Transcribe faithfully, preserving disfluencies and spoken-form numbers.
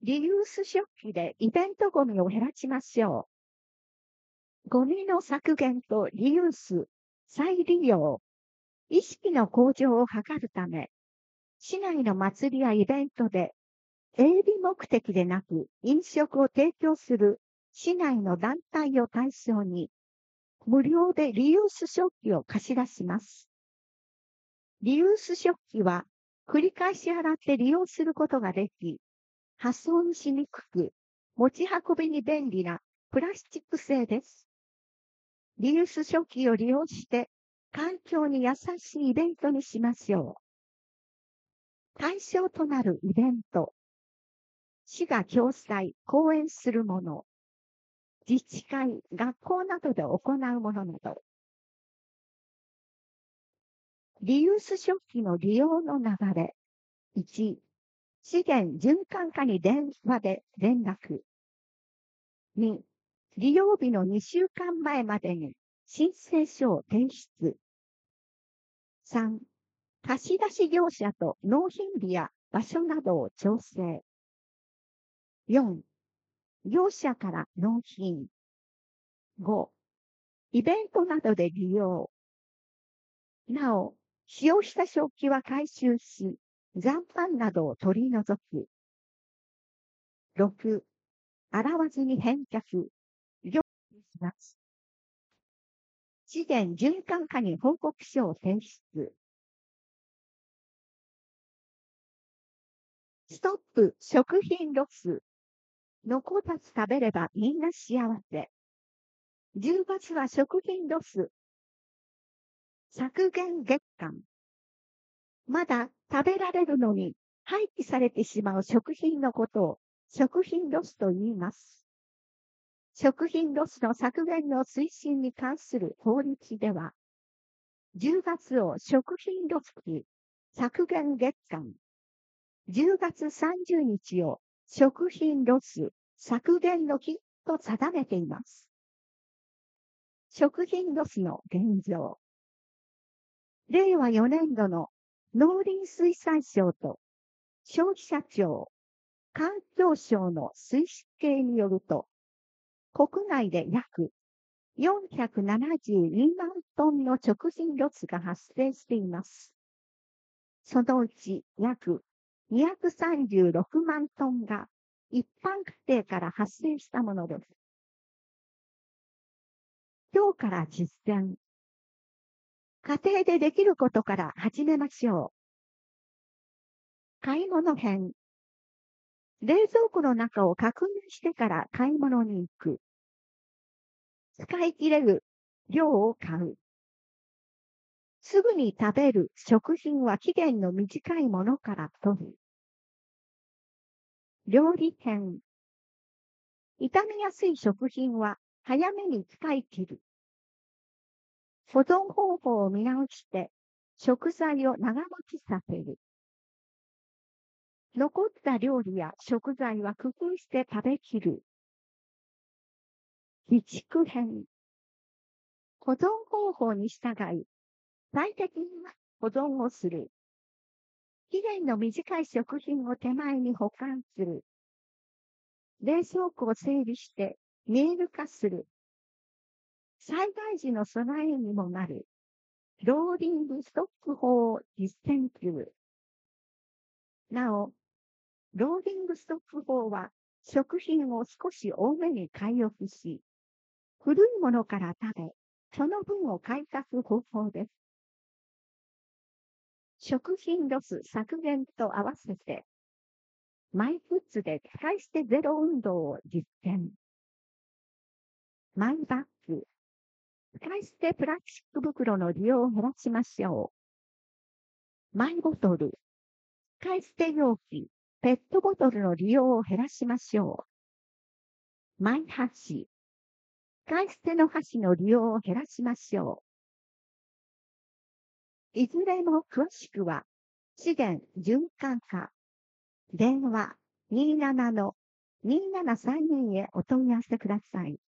リユース食器でイベントゴミを減らしましょう。ゴミの削減とリユース、再利用、意識の向上を図るため、市内の祭りやイベントで営利目的でなく飲食を提供する市内の団体を対象に、無料でリユース食器を貸し出します。リユース食器は繰り返し洗って利用することができ、発送にしにくく、持ち運びに便利なプラスチック製です。リユース食器を利用して環境に優しいイベントにしましょう。対象となるイベント。市が共催、講演するもの。自治会、学校などで行うものなど。リユース食器の利用の流れ。いち、資源循環課に電話で連絡。に、利用日のにしゅうかんまえまでに申請書を提出。さん、貸し出し業者と納品日や場所などを調整。よん、業者から納品。ご、イベントなどで利用。なお、使用した食器は回収し、残飯などを取り除く。ろく、洗わずに返却。業者にします。資源循環課に報告書を提出。ストップ食品ロス。残さず食べればみんな幸せ。じゅうがつは食品ロス削減月間。まだ食べられるのに廃棄されてしまう食品のことを食品ロスと言います。食品ロスの削減の推進に関する法律では、じゅうがつを食品ロス期削減月間、じゅうがつさんじゅうにちを食品ロス削減の日と定めています。食品ロスの現状。れいわよねんどの農林水産省と消費者庁、環境省の推計によると、国内で約よんひゃくななじゅうにまんトンの食品ロスが発生しています。そのうち約にひゃくさんじゅうろくまんトンが一般家庭から発生したものです。今日から実践。家庭でできることから始めましょう。買い物編。冷蔵庫の中を確認してから買い物に行く。使い切れる量を買う。すぐに食べる食品は期限の短いものから取る。料理編。傷みやすい食品は早めに使い切る。保存方法を見直して食材を長持ちさせる。残った料理や食材は工夫して食べきる。備蓄編。保存方法に従い、最適に保存をする。期限の短い食品を手前に保管する。冷蔵庫を整理して見える化する。災害時の備えにもなる。ローリングストック法実践中。なお、ローリングストック法は食品を少し多めに買い置きし、古いものから食べ、その分を買い足す方法です。食品ロス削減と合わせて、マイフッズで使い捨てゼロ運動を実践。マイバッグ。使い捨てプラスチック袋の利用を減らしましょう。マイボトル。使い捨て容器、ペットボトルの利用を減らしましょう。マイ箸。使い捨ての箸の利用を減らしましょう。いずれも詳しくは、資源循環課、電話にじゅうななのにーななさんにへお問い合わせください。